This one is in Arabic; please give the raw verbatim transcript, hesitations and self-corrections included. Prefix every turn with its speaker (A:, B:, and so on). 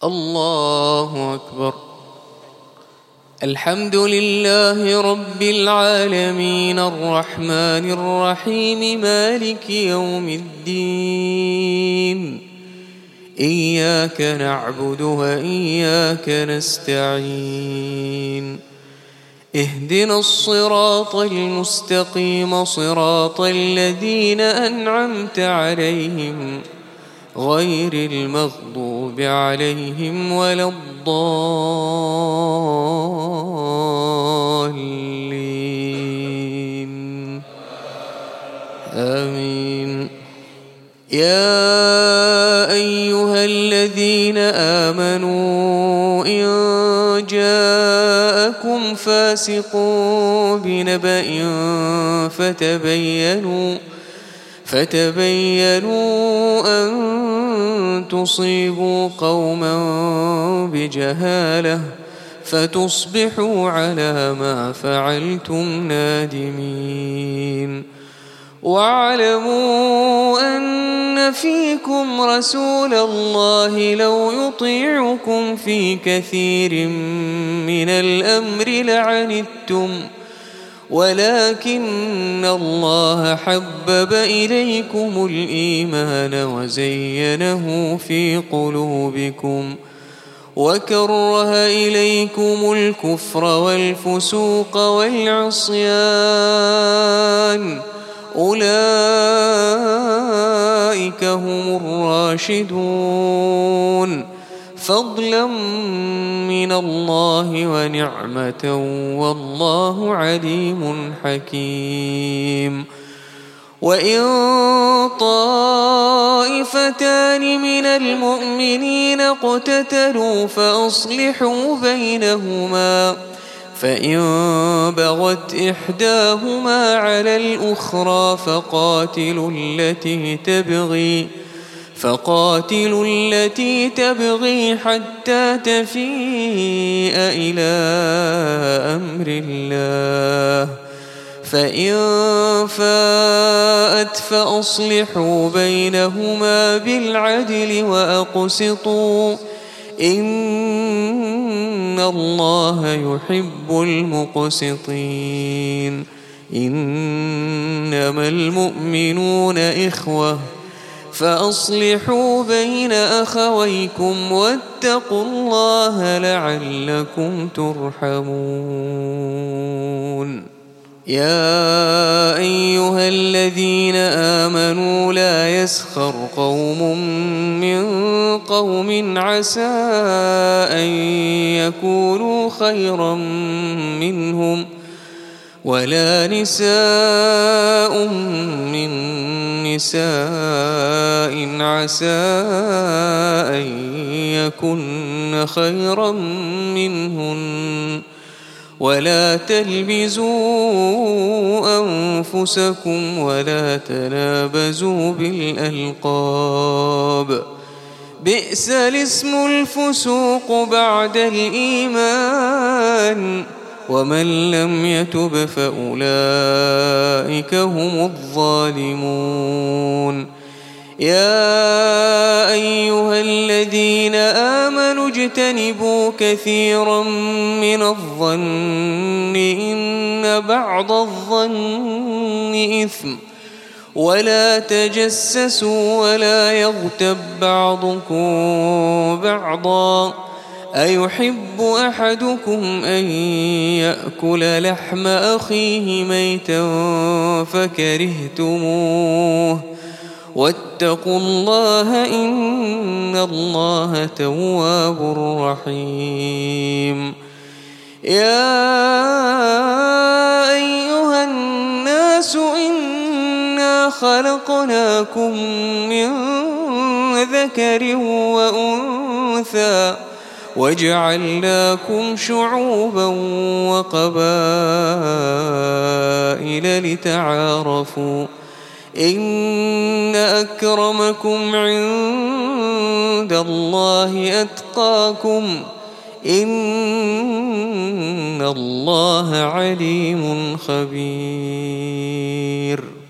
A: الله أكبر. الحمد لله رب العالمين الرحمن الرحيم مالك يوم الدين. إياك نعبد وإياك نستعين. اهدنا الصراط المستقيم صراط الذين أنعمت عليهم غير المغضوب عليهم ولا الضالين. آمين. يا أيها الذين آمنوا إن جاءكم فاسق بنبأ فتبينوا فتبينوا أن تصيبوا قوما بجهالة فتصبحوا على ما فعلتم نادمين. واعلموا أن فيكم رسول الله لو يطيعكم في كثير من الأمر لعنتم ولكن الله حبب إليكم الإيمان وزينه في قلوبكم وكره إليكم الكفر والفسوق والعصيان أولئك هم الراشدون فضلا من الله ونعمة والله عليم حكيم. وإن طائفتان من المؤمنين اقتتلوا فأصلحوا بينهما فإن بغت إحداهما على الأخرى فقاتلوا التي تبغي فقاتلوا التي تبغي حتى تفيء إلى أمر الله فإن فاءت فأصلحوا بينهما بالعدل وأقسطوا إن الله يحب المقسطين. إنما المؤمنون إخوة فأصلحوا بين أخويكم واتقوا الله لعلكم ترحمون. يا أيها الذين آمنوا لا يسخر قوم من قوم عسى أن يكونوا خيرا منهم ولا نساء من نساء عسى أن يكن خيرا منهن ولا تلمزوا أنفسكم ولا تنابزوا بالألقاب بئس الاسم الفسوق بعد الإيمان ومن لم يتب فأولئك هم الظالمون. يا أيها الذين آمنوا اجتنبوا كثيرا من الظن إن بعض الظن إثم ولا تجسسوا ولا يغتب بعضكم بعضا أيحب أحدكم أن يأكل لحم أخيه ميتا فكرهتموه واتقوا الله إن الله تواب رحيم. يا أيها الناس إنا خلقناكم من ذكر وأنثى وجعلناكم شعوبا وقبائل لتعارفوا إن أكرمكم عند الله أتقاكم إن الله عليم خبير.